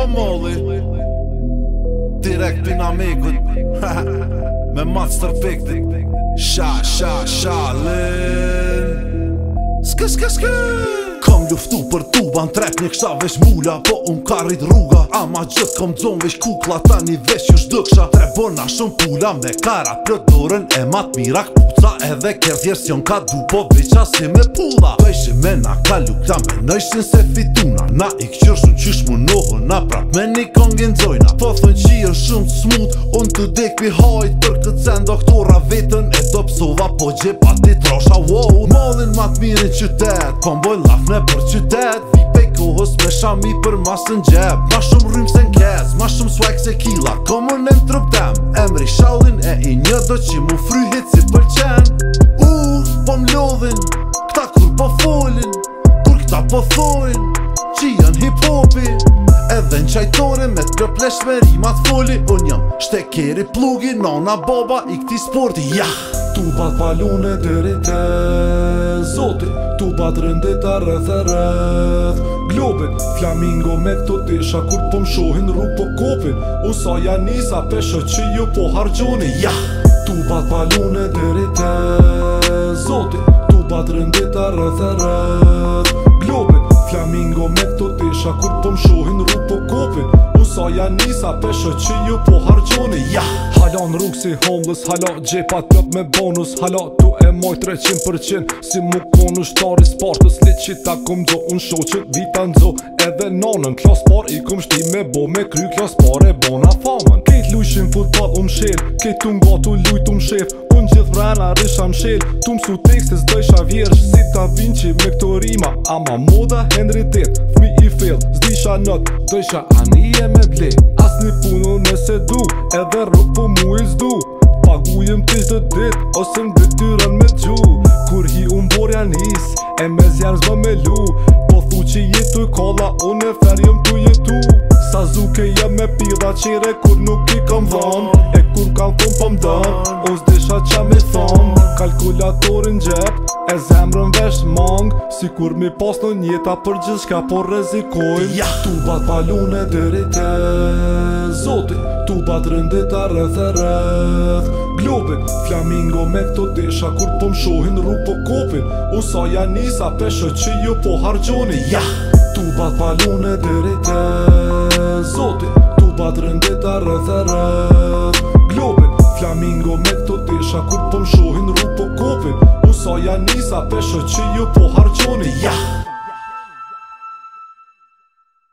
po molli direkt pina mikut me master fiktit Shalin Kom luftu për tuba n'trep një ksha vesh mula Po ka rrit rruga Ama gjët kom dzon vesh kukla Tani vesh ju shdëksha Trebona shumë pula Me kara plët dorën e mat mira kpuca Edhe kërth version ka du Po veqa si me pulla Dojshin me na kalu këta me nëjshin se fituna Na i këqyrshun qysh munohën Na prap me një kongin dzojna Po thën qijën shumë të smut Unë të dek pi hajt Për këtë sen doktora vetën E do psova po gjepa ti trosha wow Mollin mat mirë në qytet Po mboj laf në për qytet Vi pej kohës me shami për masën gjep Ma shumë rrym se n'kez Ma shumë swag se kila Komën e m'trup tem Emri Shallin e i një do që mu fryhit si pëlqen Po m'lodhin Këta kur po folin Kur këta po thojn Që janë hip-hopi Edhe n'qajtore me t'plesh me rimat foli Unë jam shtekeri plugi Nona baba i këti sporti Tubat palune deri te Zoti Tubat rëndita rreth e rreth Globin Flamingo me këto tisha Kur po m'shohin rrug po kopin Unë sa janisa pesho që ju po hargjoni Tubat palune deri te Zoti Tubat rëndita rreth e rreth Globin Flamingo me këto tisha Kur po m'shohin rrug po kopin Unë sa janisa pesho që ju po hargjoni Hala n'rrug si homeless, hala gjepat plot me bonus Hala tu e moj 300% Si mu konu shtari spartës Lit qita kum do unë shoqën vita ndzo Edhe nonën klas par i kum shti me bo me kry Klas par e bona famën Kejt lujshin futbol shel Kejt tu ngatu lujt shef Unë gjithë vrena risha mshel Tu msu tekste s'dojsha vjersh Si ta Vinci me këto rima Ama moda Henry tet Fmi i fill Zdisha not Dojsha anije me ble As një punu nëse du Edhe rrug po mu i zdu Pagujem t'ish dhe dit Ose m'detyran me gju Kur hi unë borja nis E me zjarë zba me lu Po thu që jetu i kolla Unë e ferjem tu jetu Sa zuke jem me pida qire Kur nuk i kam dhon E kur kam thon po m'dën Unë s'disha qa me thon Kalkulatorin gjep E zemrën vesh mang Si kur mi pas në njeta Për gjithë shka po rezikojn Tubat palune deri te Zoti Tubat rëndita rreth e rreth Globin Flamingo me këto tisha Kur po m'shohin rrug po kopin Unë sa janisa pesho që ju po hargjoni Tubat palune deri te Zoti Tubat rëndita rreth e rreth Globin Flamingo me këto tisha Kur po m'shohin rrug po kopin Unë sa janisa pesho që ju po hargjoni